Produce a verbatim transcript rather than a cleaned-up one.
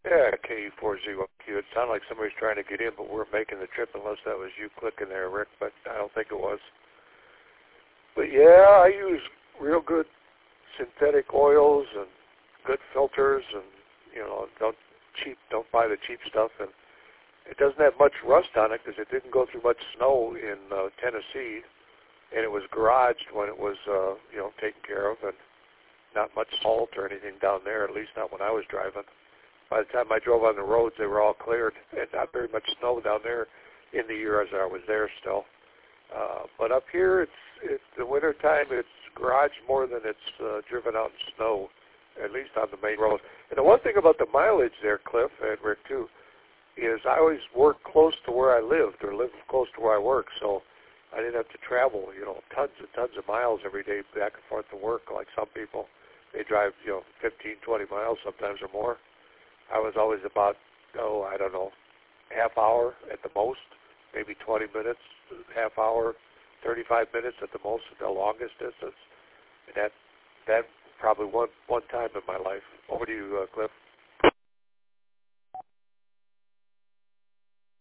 Yeah, K E four zero Q. It sounded like somebody's trying to get in, but we're making the trip unless that was you clicking there, Rick, but I don't think it was. But yeah, I use real good synthetic oils and good filters, and, you know, don't cheap, don't buy the cheap stuff. And it doesn't have much rust on it because it didn't go through much snow in uh, Tennessee, and it was garaged when it was, uh, you know, taken care of, and not much salt or anything down there, at least not when I was driving. By the time I drove on the roads, they were all cleared, and not very much snow down there in the year as I was there still. Uh, but up here, it's, it's the winter time. It's garaged more than it's uh, driven out in snow, at least on the main road. And the one thing about the mileage there, Cliff and Rick too, is I always work close to where I lived or live close to where I work, so I didn't have to travel, you know, tons and tons of miles every day back and forth to work like some people. They drive, you know, fifteen, twenty miles sometimes or more. I was always about, oh, I don't know, half hour at the most, maybe twenty minutes, half hour, thirty-five minutes at the most, the longest distance. And that, that probably one one time in my life. Over to you, uh, Cliff.